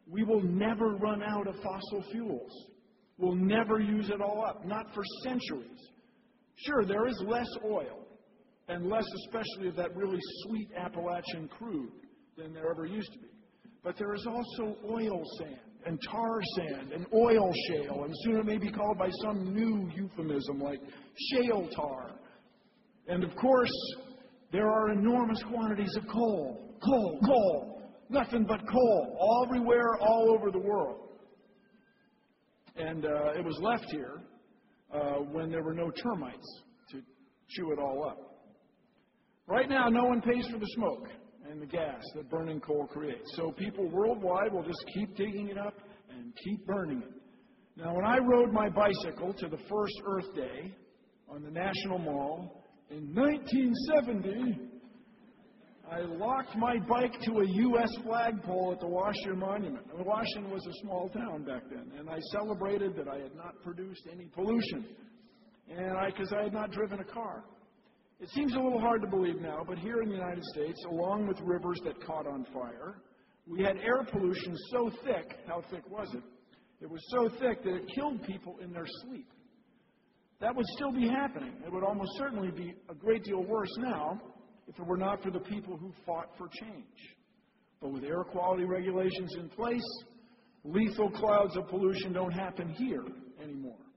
We will never run out of fossil fuels. We'll never use it all up, not for centuries. Sure, there is less oil, and less especially of that really sweet Appalachian crude than there ever used to be. But there is also oil sand, and tar sand, and oil shale, and soon it may be called by some new euphemism like shale tar. And of course, there are enormous quantities of coal. Coal. Nothing but coal, everywhere, all over the world. And it was left here when there were no termites to chew it all up. Right now, no one pays for the smoke and the gas that burning coal creates. So people worldwide will just keep digging it up and keep burning it. Now, when I rode my bicycle to the first Earth Day on the National Mall in 1970, I locked my bike to a U.S. flagpole at the Washington Monument. And Washington was a small town back then, and I celebrated that I had not produced any pollution, because I had not driven a car. It seems a little hard to believe now, but here in the United States, along with rivers that caught on fire, we had air pollution so thick. How thick was it? It was so thick that it killed people in their sleep. That would still be happening. It would almost certainly be a great deal worse now if it were not for the people who fought for change. But with air quality regulations in place, lethal clouds of pollution don't happen here anymore.